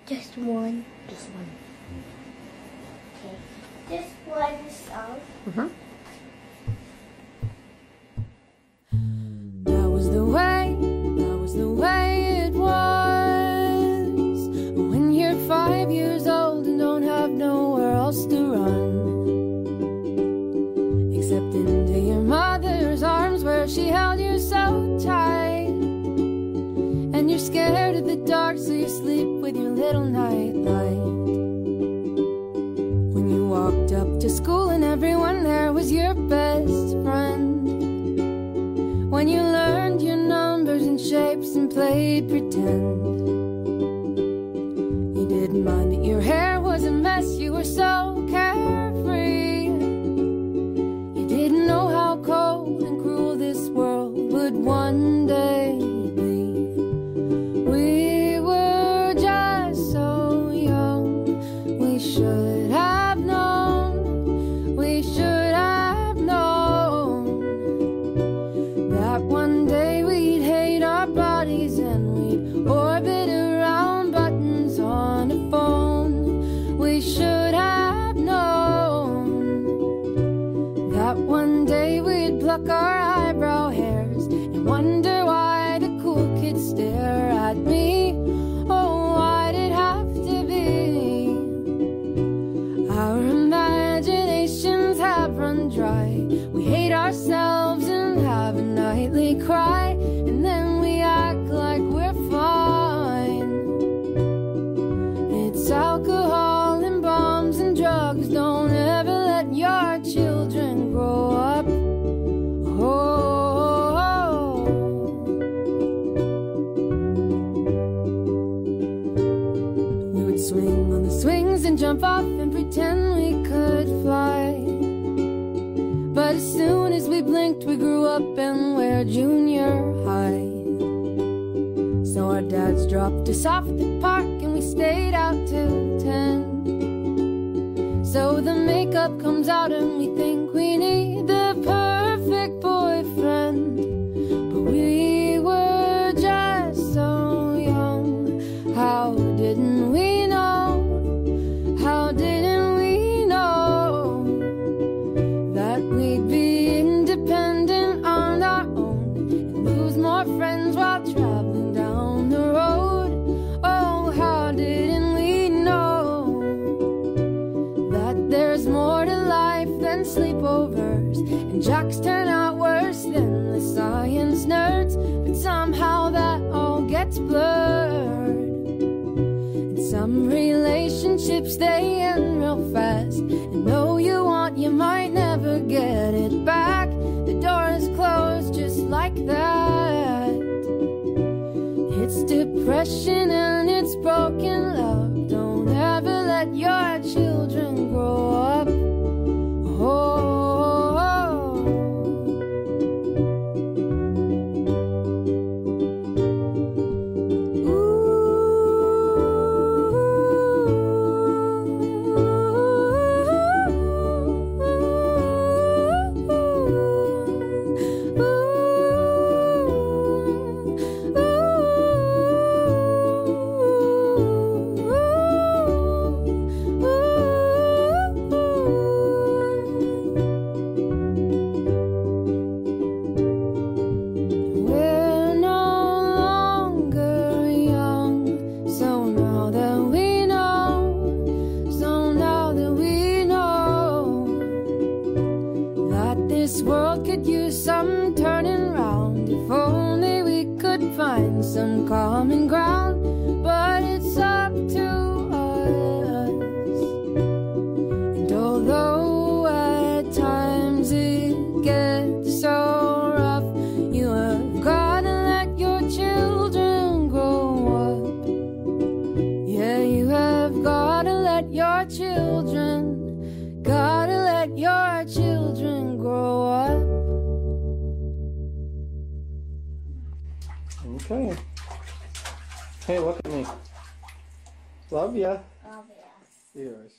Just one. Just one. Okay. Just one song. That was the way it was when you're 5 years old and don't have nowhere else to run except into your mother's arms where she held you so tight. And you're scared of the dark, so you sleep with your little night light. When you walked up to school and everyone there was your best friend. When you learned your numbers and shapes and played pretend. You didn't mind that your hair was a mess, you were so carefree. You didn't know how cold and cruel this world would one day be. We were just so young, we should have known, we should have known that one day we'd hate our bodies and we'd orbit around buttons on a phone. We should have known that one day we'd pluck our eyebrow hairs and wonder why the cool kids stare at me. Oh, why'd it have to be? Our imaginations have run dry. We hate ourselves and have a nightly cry, and then we act like we're fine. It's alcohol and bombs and drugs. Don't ever let your children grow up. Oh, we would swing on the swings and jump off and pretend we could fly. But as soon as we blinked, we grew up and we're junior high. So our dads dropped us off at the park and we stayed out till 10. So the makeup comes out and we think we need the perfect boyfriend. But we were just so young. How didn't we know? How didn't we know that we'd be independent on our own and lose more friends while traveling down the road? Oh, how didn't we know that there's more to life than sleepovers and jocks turn out worse than the science nerds? But somehow that all gets blurred. And some relationships, they end real fast, and know you want, you might never get it back. The door is closed just like that. It's depression and it's broken love. Don't ever let your children grow up. Oh, this world could use some turning round. If only we could find some common ground. But it's up to us. And although at times it gets so rough, you have gotta let your children grow up. Yeah, you have gotta let your children, gotta let your children grow up. Okay. Hey, look at me. Love ya. Love ya. Yours.